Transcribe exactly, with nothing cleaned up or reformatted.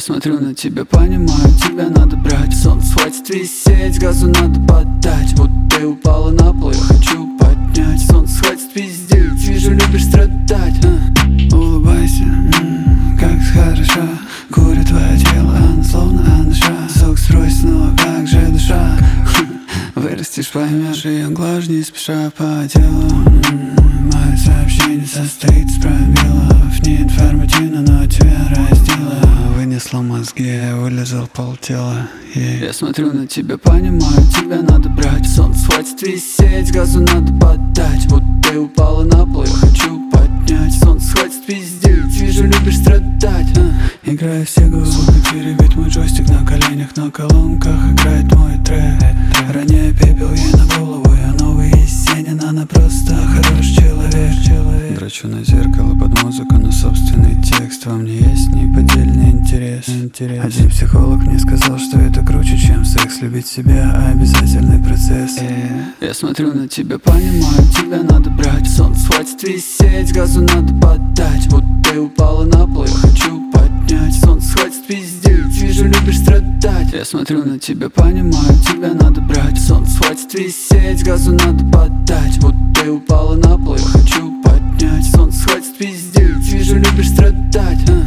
смотрю на тебя, понимаю, тебя надо брать. Солнце хватит висеть, газу надо поддать. Вот ты упала на пол, я хочу поднять. Солнце хватит пиздеть, вижу, любишь страдать. а? Улыбайся, м-м, как хороша. Курит твое тело, она словно анаша. Сок строй снова, как же душа. Вырастешь, поймешь, ее глажь не спеша по делу. Мое сообщение состоит из пробелов. Не информативно, но тебя раздела. Вынесла мозги, вылезал полтела. yeah. Я смотрю на тебя, понимаю, тебя надо брать. Солнце хватит висеть, газу надо поддать. Вот ты упала на пол, я хочу поднять. Солнце хватит пиздеть, вижу, любишь страдать. а? Играю все звуки, теребит мой джойстик на коленях. На колонках играет мой трек. Роняя пепел ей на голову, я новый Есенин. Она просто хороший человек, человек. Драчу на зеркало под музыку, на собственный текст. Во мне есть неподдельный интерес, интерес. Один психолог мне сказал, что это круче, чем секс. Любить себя — обязательный процесс. yeah. Я смотрю на тебя, понимаю, тебя надо брать. Солнце хватит висеть, газу надо поддать. Вот ты упала на пол, я хочу поднять. Солнце хватит пиздеть, вижу, любишь страдать. Я смотрю на тебя, понимаю, тебя надо брать. Солнце хватит висеть, газу надо поддать. Вот ты упала на пол, я хочу поднять. Солнце хватит пиздеть, вижу, любишь страдать. а?